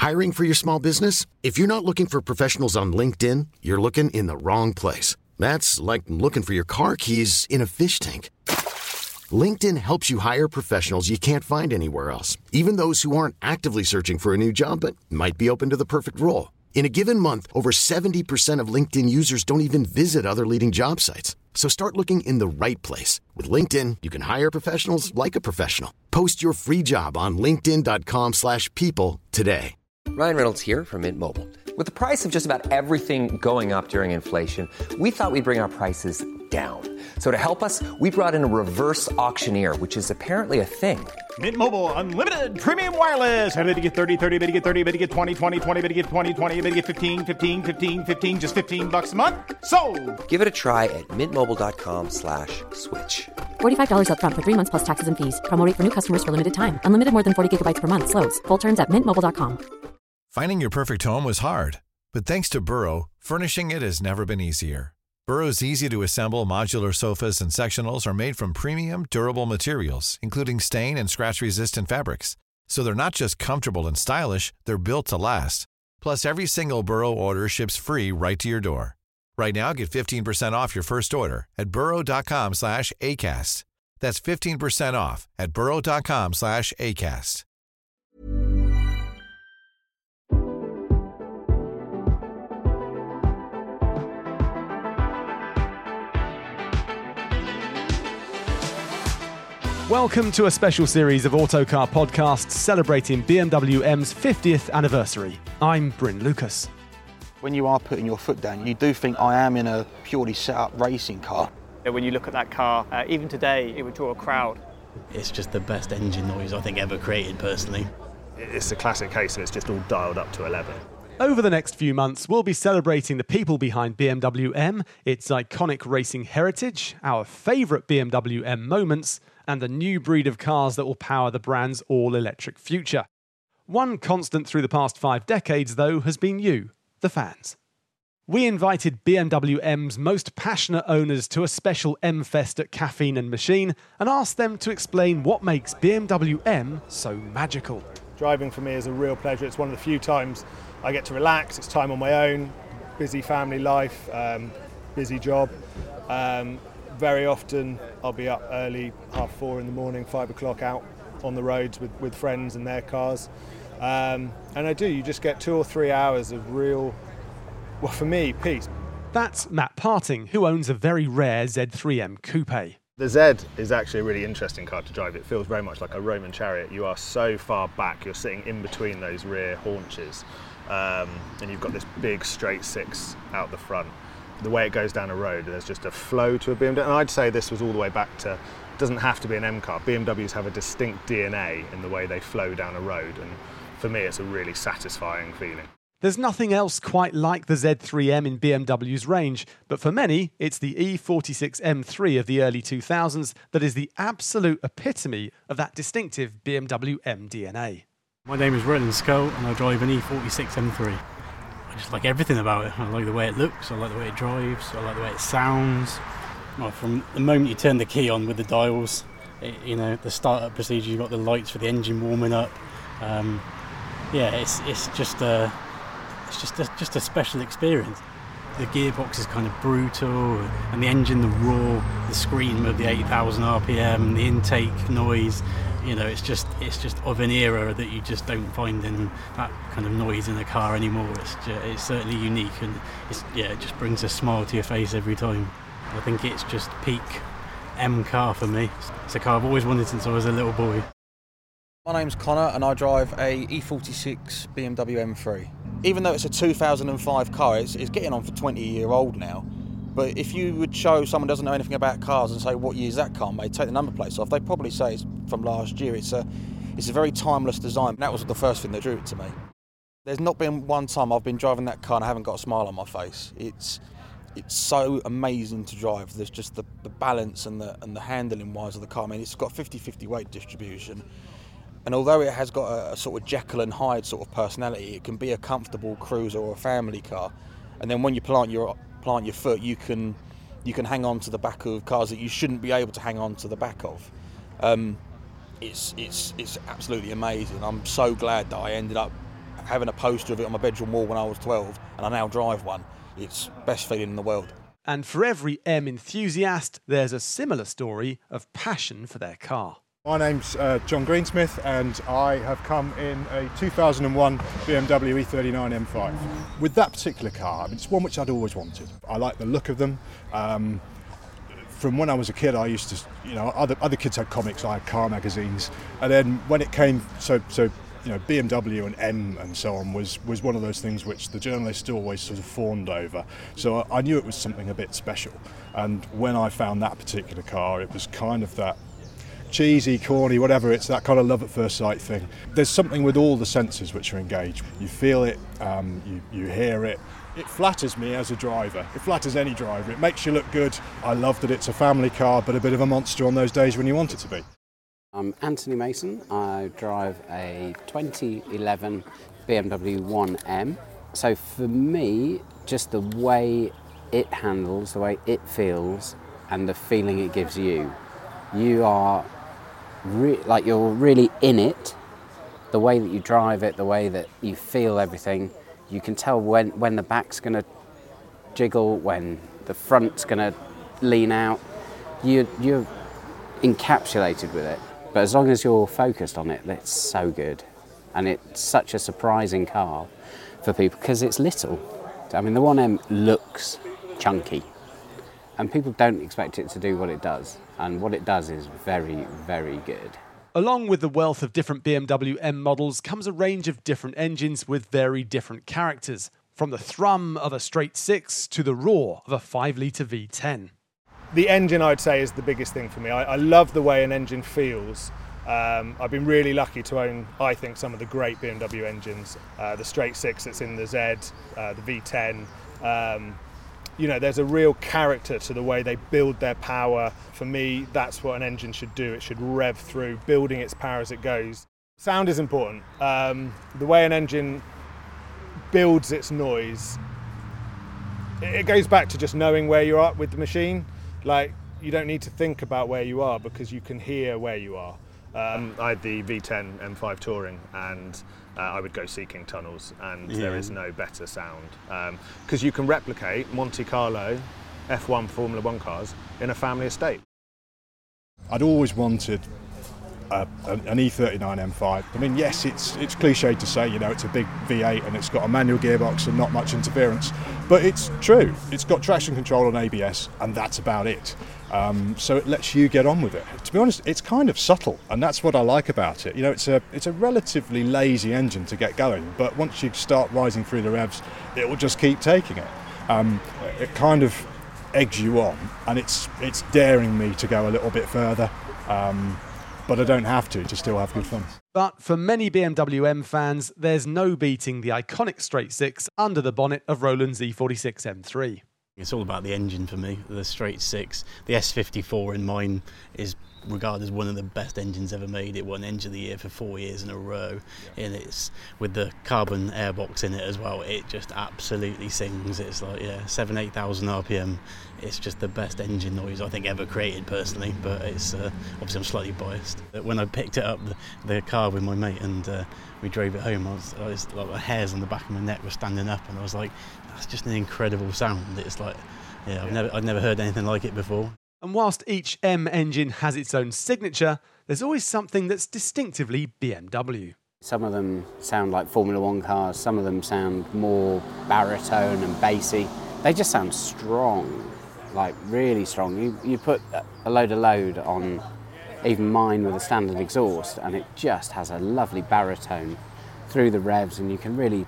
Hiring for your small business? If you're not looking for professionals on LinkedIn, you're looking in the wrong place. That's like looking for your car keys in a fish tank. LinkedIn helps you hire professionals you can't find anywhere else, even those who aren't actively searching for a new job but might be open to the perfect role. In a given month, over 70% of LinkedIn users don't even visit other leading job sites. So start looking in the right place. With LinkedIn, you can hire professionals like a professional. Post your free job on linkedin.com/people today. Ryan Reynolds here from Mint Mobile. With the price of just about everything going up during inflation, we thought we'd bring our prices down. So to help us, we brought in a reverse auctioneer, which is apparently a thing. Mint Mobile Unlimited Premium Wireless. How to get 30, 30, bit to get 30, bit to get 20, 20, 20, bit to get 20, 20, bit to get 15, 15, 15, 15, just $15 a month? Sold! Give it a try at mintmobile.com/switch. $45 up front for 3 months plus taxes and fees. Promo rate for new customers for limited time. Unlimited more than 40 gigabytes per month. Slows full terms at mintmobile.com. Finding your perfect home was hard, but thanks to Burrow, furnishing it has never been easier. Burrow's easy-to-assemble modular sofas and sectionals are made from premium, durable materials, including stain and scratch-resistant fabrics. So they're not just comfortable and stylish, they're built to last. Plus, every single Burrow order ships free right to your door. Right now, get 15% off your first order at burrow.com/ACAST. That's 15% off at burrow.com/ACAST. Welcome to a special series of Autocar podcasts celebrating BMW M's 50th anniversary. I'm Bryn Lucas. When you are putting your foot down, you do think I am in a purely set-up racing car. When you look at that car, even today, it would draw a crowd. It's just the best engine noise I think ever created, personally. It's a classic case of it's just all dialed up to 11. Over the next few months, we'll be celebrating the people behind BMW M, its iconic racing heritage, our favourite BMW M moments, and the new breed of cars that will power the brand's all-electric future. One constant through the past 5 decades, though, has been you, the fans. We invited BMW M's most passionate owners to a special M-Fest at Caffeine and Machine and asked them to explain what makes BMW M so magical. Driving for me is a real pleasure. It's one of the few times I get to relax. It's time on my own, busy family life, busy job. Very often I'll be up early, 4:30 in the morning, 5 o'clock out on the roads with friends and their cars. And you just get 2 or 3 hours of real, well, for me, peace. That's Matt Parting, who owns a very rare Z3M coupe. The Z is actually a really interesting car to drive. It feels very much like a Roman chariot. You are so far back, you're sitting in between those rear haunches, and you've got this big straight six out the front. The way it goes down a road, there's just a flow to a BMW, and I'd say this was all the way back to, it doesn't have to be an M car. BMWs have a distinct DNA in the way they flow down a road, and for me it's a really satisfying feeling. There's nothing else quite like the Z3M in BMW's range, but for many, it's the E46 M3 of the early 2000s that is the absolute epitome of that distinctive BMW M DNA. My name is Roland Skull and I drive an E46 M3. I just like everything about it. I like the way it looks, I like the way it drives, I like the way it sounds. Well, from the moment you turn the key on with the dials, the startup procedure, you've got the lights for the engine warming up. It's just a special experience. The gearbox is kind of brutal, and the engine, the roar, the scream of the 8,000 RPM, the intake noise. It's just of an era that you just don't find in that kind of noise in a car anymore. It's certainly unique, and it just brings a smile to your face every time. I think it's just peak M car for me. It's a car I've always wanted since I was a little boy. My name's Connor and I drive a E46 BMW M3. Even though it's a 2005 car, it's getting on for 20-year-old now. But if you would show someone who doesn't know anything about cars and say, what year is that car made, take the number plates off, they'd probably say it's from last year. It's a very timeless design. That was the first thing that drew it to me. There's not been one time I've been driving that car and I haven't got a smile on my face. It's so amazing to drive. There's just the balance and the handling wise of the car. I mean, it's got 50-50 weight distribution. And although it has got a sort of Jekyll and Hyde sort of personality, it can be a comfortable cruiser or a family car. And then when you plant your foot, you can hang on to the back of cars that you shouldn't be able to hang on to the back of. It's absolutely amazing. I'm so glad that I ended up having a poster of it on my bedroom wall when I was 12, and I now drive one. It's the best feeling in the world. And for every M enthusiast, there's a similar story of passion for their car. My name's John Greensmith, and I have come in a 2001 BMW E39 M5. With that particular car, it's one which I'd always wanted. I like the look of them. From when I was a kid, I used to, other kids had comics, I had car magazines, and then when it came, BMW and M and so on was one of those things which the journalists always sort of fawned over. So I knew it was something a bit special. And when I found that particular car, it was kind of that cheesy, corny, whatever, it's that kind of love at first sight thing. There's something with all the senses which are engaged. You feel it, you hear it. It flatters me as a driver. It flatters any driver. It makes you look good. I love that it's a family car, but a bit of a monster on those days when you want it to be. I'm Anthony Mason. I drive a 2011 BMW 1M. So for me, just the way it handles, the way it feels, and the feeling it gives you, you are you're really in it. The way that you drive it, the way that you feel everything, you can tell when the back's going to jiggle, when the front's going to lean out. You're encapsulated with it. But as long as you're focused on it, it's so good. And it's such a surprising car for people because it's little. I mean, the 1M looks chunky, and people don't expect it to do what it does. And what it does is very, very good. Along with the wealth of different BMW M models comes a range of different engines with very different characters, from the thrum of a straight six to the roar of a 5-litre V10. The engine, I'd say, is the biggest thing for me. I love the way an engine feels. I've been really lucky to own, I think, some of the great BMW engines. The straight six that's in the Z, the V10. There's a real character to the way they build their power. For me, that's what an engine should do. It should rev through, building its power as it goes. Sound is important. The way an engine builds its noise, it goes back to just knowing where you're at with the machine. Like, you don't need to think about where you are because you can hear where you are. I had the V10 M5 Touring, and I would go seeking tunnels, and there is no better sound. Because you can replicate Monte Carlo F1 Formula 1 cars in a family estate. I'd always wanted an E39 M5. I mean, yes, it's cliche to say, it's a big V8 and it's got a manual gearbox and not much interference, but it's true. It's got traction control and ABS, and that's about it. So it lets you get on with it. To be honest, it's kind of subtle, and that's what I like about it. It's a relatively lazy engine to get going, but once you start rising through the revs, it will just keep taking it. It kind of eggs you on, and it's daring me to go a little bit further. But I don't have to still have good fun. But for many BMW M fans, there's no beating the iconic straight six under the bonnet of Roland's E46 M3. It's all about the engine for me, the straight six. The S54 in mine is regarded as one of the best engines ever made. It won Engine of the Year for 4 years in a row, and it's with the carbon airbox in it as well. It just absolutely sings. It's like 7,000-8,000 RPM. It's just the best engine noise I think ever created personally. But it's obviously I'm slightly biased. When I picked it up, the car with my mate, and we drove it home, I was like, the hairs on the back of my neck were standing up, and I was like, that's just an incredible sound. It's like, I'd never heard anything like it before. And whilst each M engine has its own signature, there's always something that's distinctively BMW. Some of them sound like Formula 1 cars, some of them sound more baritone and bassy. They just sound strong, like really strong. You put a load of load on even mine with a standard exhaust, and it just has a lovely baritone through the revs, and you can really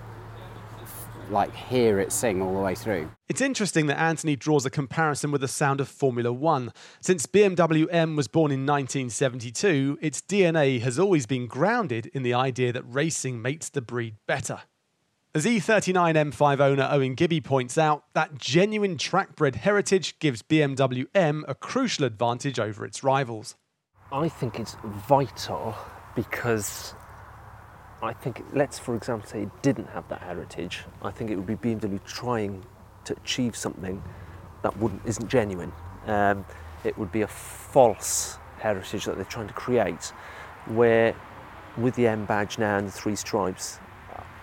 hear it sing all the way through. It's interesting that Anthony draws a comparison with the sound of Formula 1. Since BMW M was born in 1972, its DNA has always been grounded in the idea that racing makes the breed better. As E39 M5 owner Owen Gibby points out, that genuine track-bred heritage gives BMW M a crucial advantage over its rivals. I think it's vital because I think, let's for example say it didn't have that heritage, I think it would be BMW trying to achieve something that isn't genuine. It would be a false heritage that they're trying to create, where with the M badge now and the 3 stripes,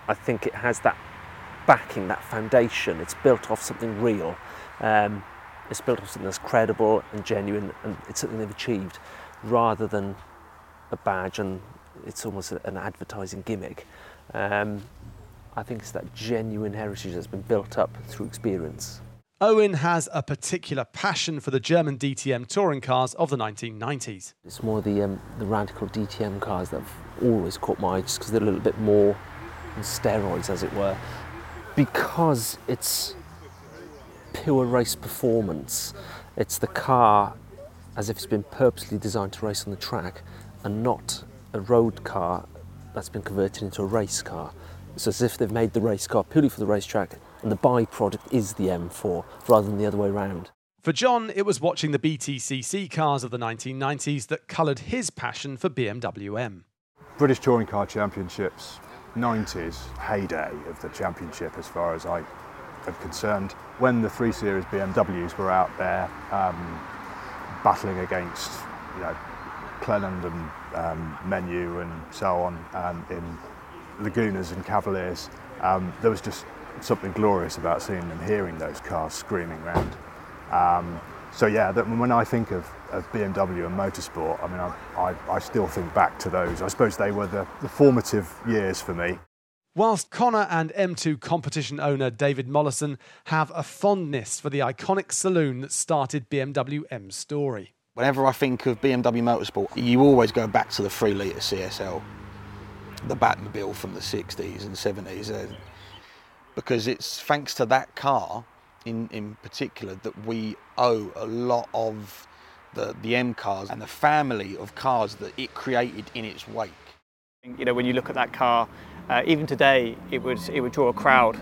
I think it has that backing, that foundation. It's built off something real. It's built off something that's credible and genuine, and it's something they've achieved, rather than a badge and it's almost an advertising gimmick. I think it's that genuine heritage that's been built up through experience. Owen has a particular passion for the German DTM touring cars of the 1990s. It's more the radical DTM cars that have always caught my eye, just because they're a little bit more on steroids, as it were. Because it's pure race performance. It's the car as if it's been purposely designed to race on the track, and not a road car that's been converted into a race car. It's as if they've made the race car purely for the racetrack, and the byproduct is the M4 rather than the other way around. For John, it was watching the BTCC cars of the 1990s that coloured his passion for BMW M. British Touring Car Championships, 90s, heyday of the championship as far as I am concerned. When the 3 Series BMWs were out there battling against, Cleland and Menu and so on in Lagunas and Cavaliers, there was just something glorious about seeing them, hearing those cars screaming around. When I think of BMW and motorsport, I still think back to those. I suppose they were the formative years for me. Whilst Connor and M2 competition owner David Mollison have a fondness for the iconic saloon that started BMW M's story. Whenever I think of BMW Motorsport, you always go back to the 3-litre CSL, the Batmobile from the 60s and 70s, because it's thanks to that car in particular that we owe a lot of the M cars and the family of cars that it created in its wake. When you look at that car, even today, it would draw a crowd.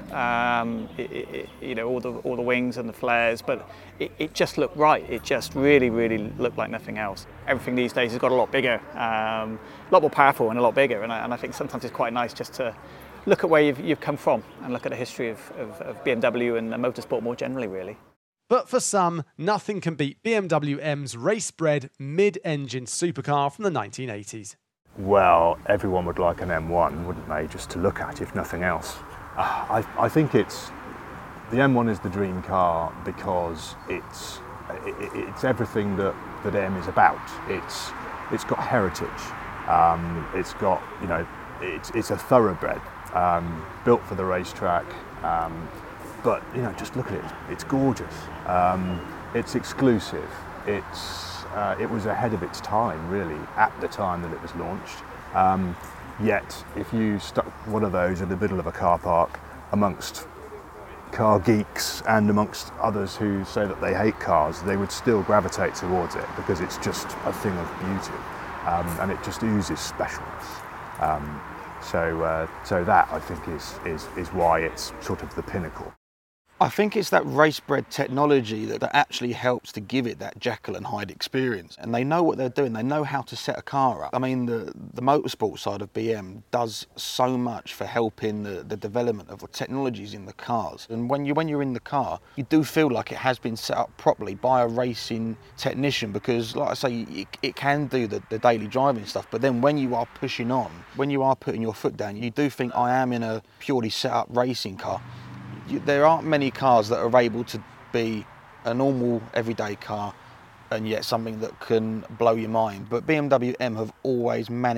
All the wings and the flares, but it just looked right. It just really looked like nothing else. Everything these days has got a lot bigger, a lot more powerful and a lot bigger. And I think sometimes it's quite nice just to look at where you've come from and look at the history of BMW and motorsport more generally, really. But for some, nothing can beat BMW M's race-bred mid-engine supercar from the 1980s. Well, everyone would like an M1, wouldn't they, just to look at, if nothing else. I think the M1 is the dream car because it's everything that M is about. It's got heritage. It's got, it's a thoroughbred, built for the racetrack. But just look at it. It's gorgeous. It's exclusive. It was ahead of its time, really, at the time that it was launched. Yet, if you stuck one of those in the middle of a car park amongst car geeks and amongst others who say that they hate cars, they would still gravitate towards it because it's just a thing of beauty, and it just oozes specialness. So that, I think, is why it's sort of the pinnacle. I think it's that race-bred technology that actually helps to give it that Jekyll and Hyde experience. And they know what they're doing. They know how to set a car up. The motorsport side of BM does so much for helping the development of the technologies in the cars. And when you're in the car, you do feel like it has been set up properly by a racing technician, because, like I say, it can do the daily driving stuff. But then when you are pushing on, when you are putting your foot down, you do think, I am in a purely set-up racing car. There aren't many cars that are able to be a normal everyday car and yet something that can blow your mind. But BMW M have always managed.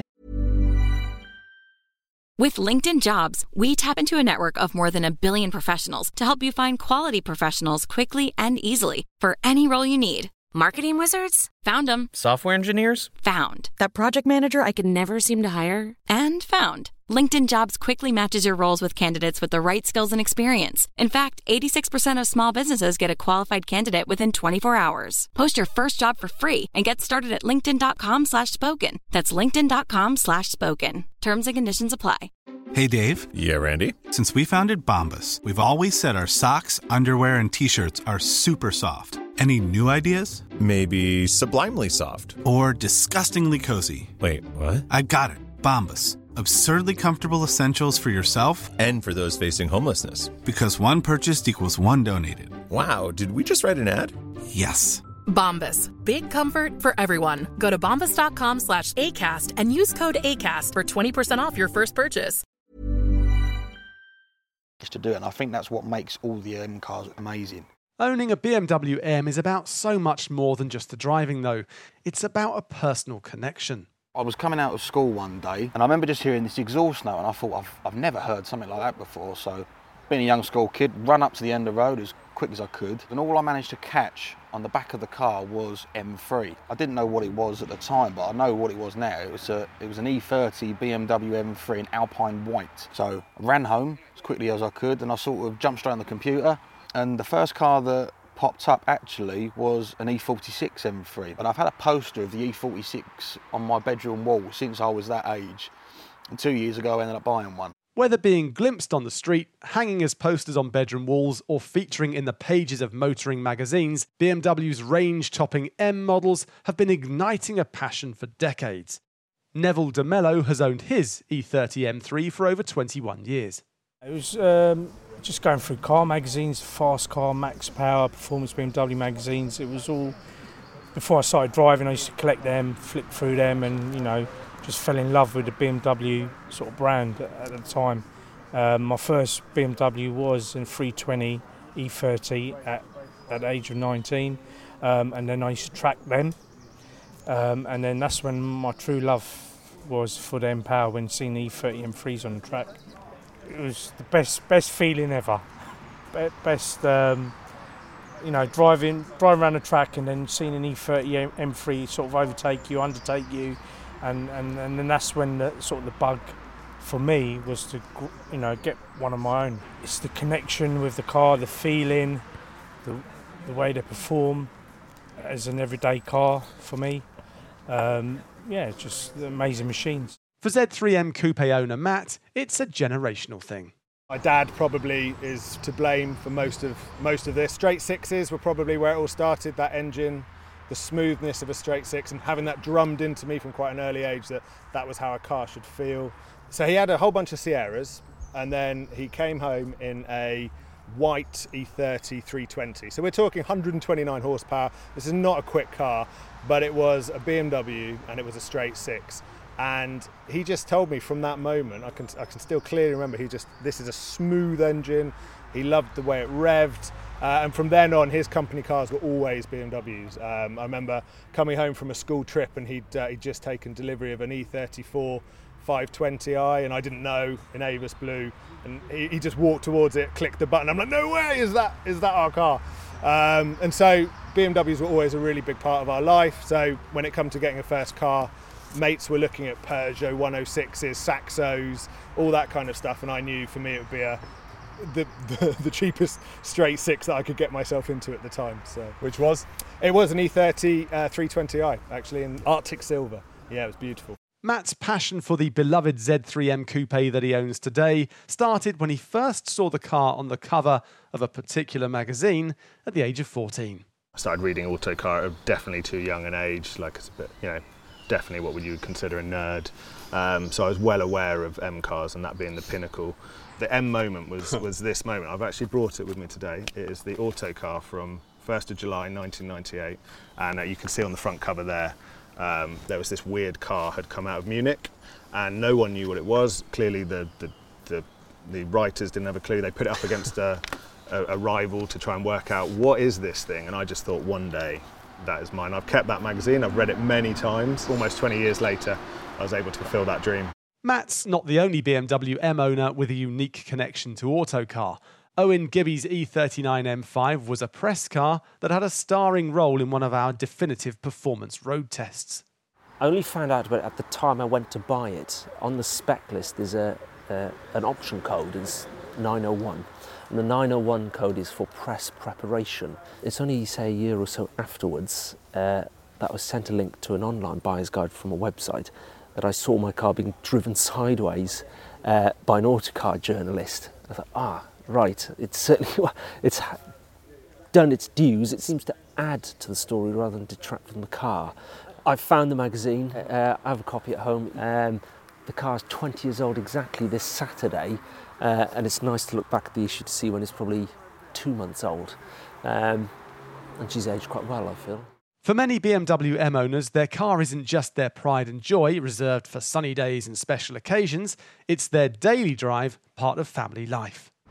With LinkedIn Jobs, we tap into a network of more than 1 billion professionals to help you find quality professionals quickly and easily for any role you need. Marketing wizards? Found them. Software engineers? Found. That project manager I could never seem to hire? And found. LinkedIn Jobs quickly matches your roles with candidates with the right skills and experience. In fact, 86% of small businesses get a qualified candidate within 24 hours. Post your first job for free and get started at linkedin.com/spoken. That's linkedin.com/spoken. Terms and conditions apply. Hey, Dave. Yeah, Randy. Since we founded Bombas, we've always said our socks, underwear, and T-shirts are super soft. Any new ideas? Maybe sublimely soft. Or disgustingly cozy. Wait, what? I got it. Bombas. Absurdly comfortable essentials for yourself and for those facing homelessness. Because one purchased equals one donated. Wow, did we just write an ad? Yes. Bombas. Big comfort for everyone. Go to bombas.com/ACAST and use code ACAST for 20% off your first purchase. to do it. And I think that's what makes all the M cars amazing. Owning a BMW M is about so much more than just the driving, though. It's about a personal connection. I was coming out of school one day and I remember just hearing this exhaust note, and I thought, I've never heard something like that before. So being a young school kid, run up to the end of the road as quick as I could, and all I managed to catch on the back of the car was M3. I didn't know what it was at the time, but I know what it was now. It was an E30 BMW M3 in Alpine White. So I ran home as quickly as I could, and I sort of jumped straight on the computer, and the first car that popped up actually was an E46 M3. And I've had a poster of the E46 on my bedroom wall since I was that age. And 2 years ago I ended up buying one. Whether being glimpsed on the street, hanging as posters on bedroom walls, or featuring in the pages of motoring magazines, BMW's range-topping M models have been igniting a passion for decades. Neville de Mello has owned his E30 M3 for over 21 years. It was just going through car magazines, Fast Car, Max Power, Performance BMW magazines. It was all, before I started driving, I used to collect them, flip through them, and, you know, just fell in love with the BMW sort of brand at the time. My first BMW was in 320 E30 at the age of 19, and then I used to track them. And then that's when my true love was for the M-Power, when seeing the E30 M3s on the track. It was the best feeling ever. Best, you know, driving around the track and then seeing an E30 M3 sort of overtake you, undertake you. And then that's when the bug for me was to, you know, get one of my own. It's the connection with the car, the feeling, the way they perform as an everyday car for me. Yeah, just amazing machines. For Z3M Coupe owner Matt, it's a generational thing. My dad probably is to blame for most of this. Straight sixes were probably where it all started, that engine, the smoothness of a straight six, and having that drummed into me from quite an early age that was how a car should feel. So he had a whole bunch of Sierras, and then he came home in a white E30 320. So we're talking 129 horsepower. This is not a quick car, but it was a BMW and it was a straight six. And he just told me from that moment, I can still clearly remember, this is a smooth engine. He loved the way it revved. And from then on, his company cars were always BMWs. I remember coming home from a school trip and he'd just taken delivery of an E34 520i, and I didn't know, in Avis Blue, and he just walked towards it, clicked the button. I'm like, no way, is that our car? And so BMWs were always a really big part of our life. So when it come to getting a first car, mates were looking at Peugeot 106s, Saxos, all that kind of stuff, and I knew for me it would be the cheapest straight six that I could get myself into at the time. So, which was? It was an E30 320i, actually, in Arctic Silver. Yeah, it was beautiful. Matt's passion for the beloved Z3M Coupe that he owns today started when he first saw the car on the cover of a particular magazine at the age of 14. I started reading Autocar at definitely too young an age, like it's a bit, you know, definitely what you would consider a nerd. So I was well aware of M cars and that being the pinnacle. The M moment was this moment. I've actually brought it with me today. It is the Autocar from 1st of July 1998, and you can see on the front cover there, there was this weird car had come out of Munich, and no one knew what it was. Clearly the writers didn't have a clue. They put it up against a rival to try and work out what is this thing, and I just thought one day that is mine. I've kept that magazine, I've read it many times. Almost 20 years later, I was able to fulfill that dream. Matt's not the only BMW M owner with a unique connection to Autocar. Owen Gibby's E39 M5 was a press car that had a starring role in one of our definitive performance road tests. I only found out about it at the time I went to buy it. On the spec list there's an option code, it's 901. And the 901 code is for press preparation. It's only, say, a year or so afterwards that I was sent a link to an online buyer's guide from a website that I saw my car being driven sideways by an Autocar journalist. I thought, right, it's certainly, it's done its dues. It seems to add to the story rather than detract from the car. I've found the magazine. I have a copy at home. The car's 20 years old exactly this Saturday, and it's nice to look back at the issue to see when it's probably 2 months old. And she's aged quite well, I feel. For many BMW M owners, their car isn't just their pride and joy, reserved for sunny days and special occasions. It's their daily drive, part of family life.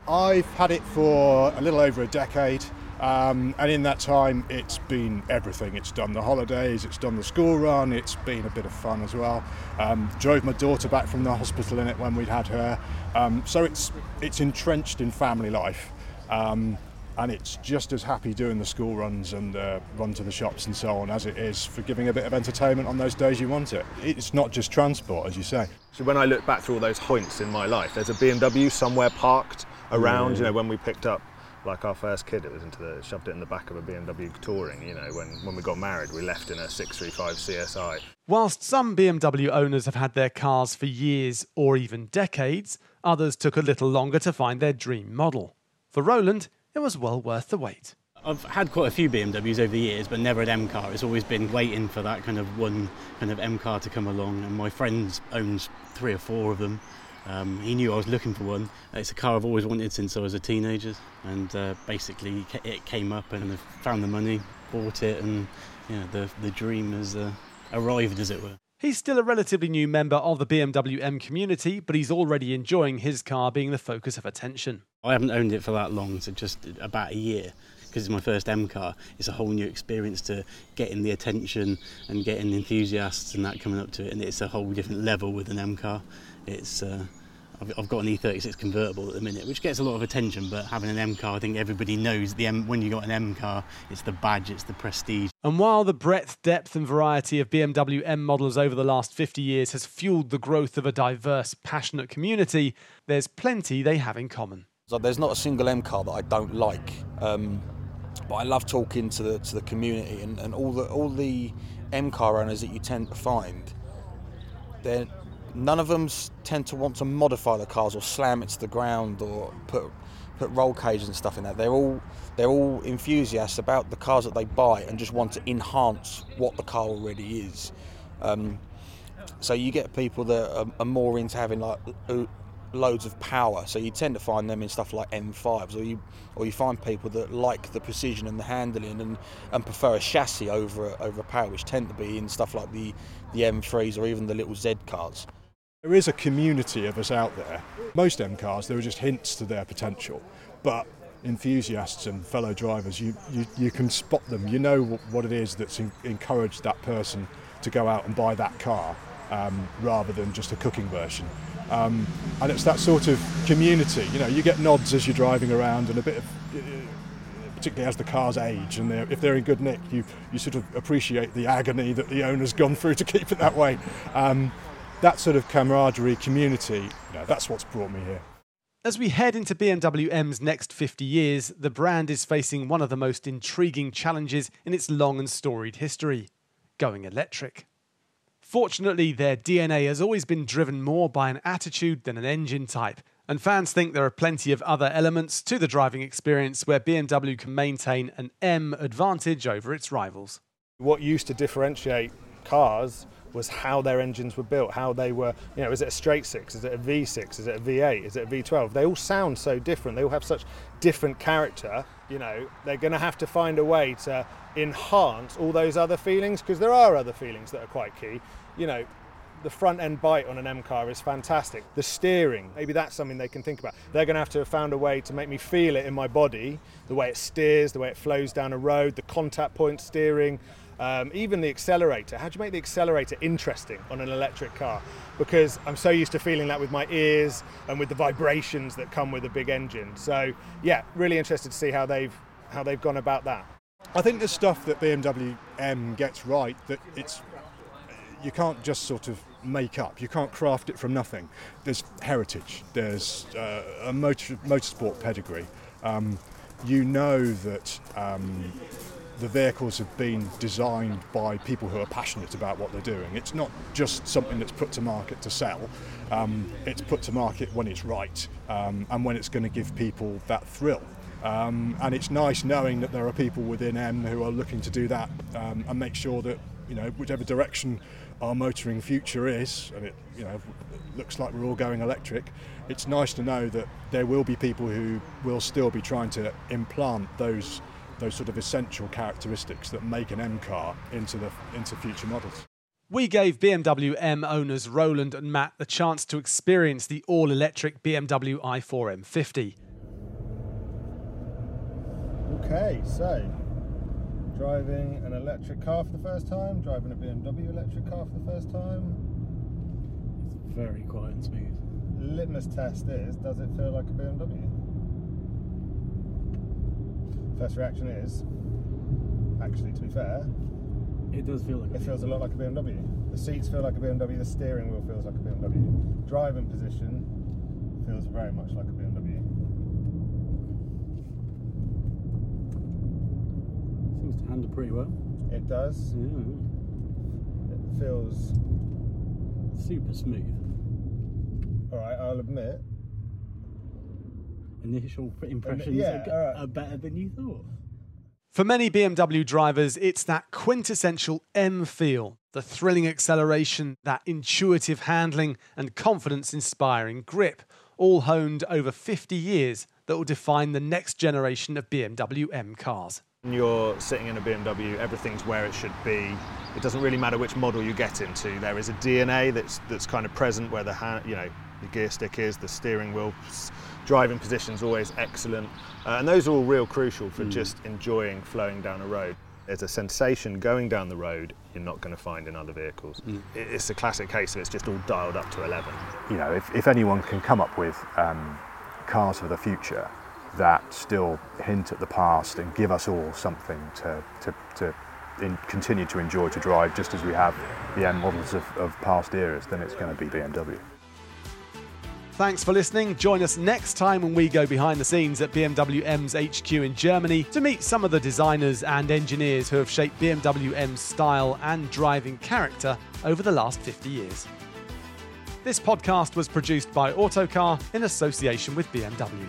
I've had it for a little over a decade. And in that time, it's been everything. It's done the holidays, it's done the school run, it's been a bit of fun as well. Drove my daughter back from the hospital in it when we'd had her. So it's entrenched in family life. And it's just as happy doing the school runs and run to the shops and so on as it is for giving a bit of entertainment on those days you want it. It's not just transport, as you say. So when I look back through all those points in my life, there's a BMW somewhere parked around, you know, when we picked up like our first kid, it was shoved it in the back of a BMW Touring. You know, when we got married, we left in a 635 CSI. Whilst some BMW owners have had their cars for years or even decades, others took a little longer to find their dream model. For Roland, it was well worth the wait. I've had quite a few BMWs over the years, but never an M car. It's always been waiting for that kind of one kind of M car to come along, and my friend owns 3 or 4 of them. He knew I was looking for one. It's a car I've always wanted since I was a teenager, and basically it came up and I found the money, bought it, and the dream has arrived, as it were. He's still a relatively new member of the BMW M community, but he's already enjoying his car being the focus of attention. I haven't owned it for that long, so just about a year, because it's my first M car. It's a whole new experience to getting the attention and getting enthusiasts and that coming up to it, and it's a whole different level with an M car. It's I've got an E36 convertible at the minute, which gets a lot of attention, but having an M car, I think everybody knows when you got an M car, it's the badge, it's the prestige. And while the breadth, depth and variety of BMW M models over the last 50 years has fueled the growth of a diverse, passionate community, there's plenty they have in common. So there's not a single M car that I don't like, but I love talking to the community and all the M car owners that you tend to find. None of them tend to want to modify the cars or slam it to the ground or put roll cages and stuff in that. They're all enthusiasts about the cars that they buy and just want to enhance what the car already is. So you get people that are more into having like loads of power. So you tend to find them in stuff like M5s, or you find people that like the precision and the handling and prefer a chassis over power, which tend to be in stuff like the M3s or even the little Z cars. There is a community of us out there. Most M cars, there are just hints to their potential, but enthusiasts and fellow drivers, you can spot them. You know what it is that's encouraged that person to go out and buy that car rather than just a cooking version. And it's that sort of community. You know, you get nods as you're driving around, and a bit of, particularly as the cars age, and if they're in good nick, you sort of appreciate the agony that the owner's gone through to keep it that way. That sort of camaraderie, community, that's what's brought me here. As we head into BMW M's next 50 years, the brand is facing one of the most intriguing challenges in its long and storied history: going electric. Fortunately, their DNA has always been driven more by an attitude than an engine type, and fans think there are plenty of other elements to the driving experience where BMW can maintain an M advantage over its rivals. What used to differentiate cars was how their engines were built, how they were, is it a straight six, is it a V6, is it a V8, is it a V12? They all sound so different, they all have such different character. They're going to have to find a way to enhance all those other feelings, because there are other feelings that are quite key. The front end bite on an M car is fantastic. The steering, maybe that's something they can think about. They're going to have found a way to make me feel it in my body, the way it steers, the way it flows down a road, the contact point steering, even the accelerator. How do you make the accelerator interesting on an electric car? Because I'm so used to feeling that with my ears and with the vibrations that come with a big engine. So yeah, really interested to see how they've gone about that. I think the stuff that BMW M gets right, that you can't just sort of make up. You can't craft it from nothing. There's heritage. There's a motorsport pedigree. You know that the vehicles have been designed by people who are passionate about what they're doing. It's not just something that's put to market to sell. It's put to market when it's right and when it's going to give people that thrill. And it's nice knowing that there are people within M who are looking to do that and make sure that, whichever direction our motoring future is, and it looks like we're all going electric, it's nice to know that there will be people who will still be trying to implant those sort of essential characteristics that make an M car into future models. We gave BMW M owners Roland and Matt the chance to experience the all-electric BMW i4 M50. Okay, so driving an electric car for the first time, driving a BMW electric car for the first time. It's very quiet and smooth. Litmus test is, does it feel like a BMW? First reaction is, actually, to be fair, it does feel like it feels a lot like a BMW. The seats feel like a BMW, the steering wheel feels like a BMW. Driving position feels very much like a BMW. Seems to handle pretty well. It does. It feels super smooth. Alright, I'll admit. Initial impressions are better than you thought. For many BMW drivers, it's that quintessential M feel, the thrilling acceleration, that intuitive handling and confidence-inspiring grip, all honed over 50 years, that will define the next generation of BMW M cars. When you're sitting in a BMW, everything's where it should be. It doesn't really matter which model you get into. There is a DNA that's kind of present where the gear stick is, the steering wheel, driving position's always excellent, and those are all real crucial for just enjoying flowing down a road. There's a sensation going down the road you're not going to find in other vehicles. It's a classic case of it's just all dialed up to 11. You know, if anyone can come up with cars for the future that still hint at the past and give us all something to continue to enjoy to drive, just as we have the M models of past eras, then it's going to be BMW. Thanks for listening. Join us next time when we go behind the scenes at BMW M's HQ in Germany to meet some of the designers and engineers who have shaped BMW M's style and driving character over the last 50 years. This podcast was produced by Autocar in association with BMW.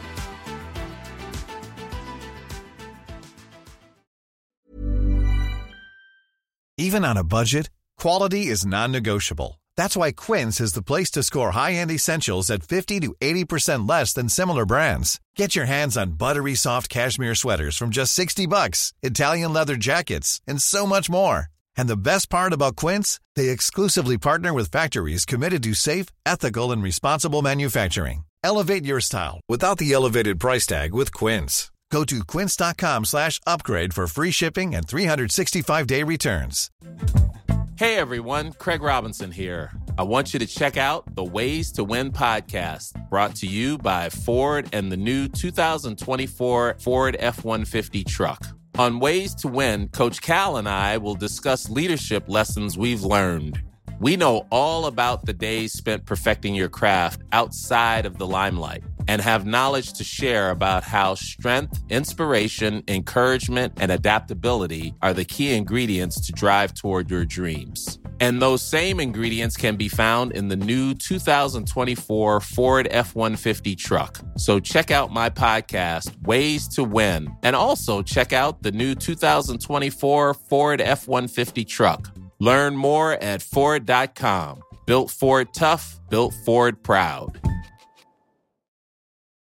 Even on a budget, quality is non-negotiable. That's why Quince is the place to score high-end essentials at 50 to 80% less than similar brands. Get your hands on buttery soft cashmere sweaters from just $60, Italian leather jackets, and so much more. And the best part about Quince, they exclusively partner with factories committed to safe, ethical, and responsible manufacturing. Elevate your style without the elevated price tag with Quince. Go to quince.com/upgrade for free shipping and 365-day returns. Hey everyone, Craig Robinson here. I want you to check out the Ways to Win podcast, brought to you by Ford and the new 2024 Ford F-150 truck. On Ways to Win, Coach Cal and I will discuss leadership lessons we've learned. We know all about the days spent perfecting your craft outside of the limelight and have knowledge to share about how strength, inspiration, encouragement, and adaptability are the key ingredients to drive toward your dreams. And those same ingredients can be found in the new 2024 Ford F-150 truck. So check out my podcast, Ways to Win, and also check out the new 2024 Ford F-150 truck. Learn more at Ford.com. Built Ford tough, built Ford proud.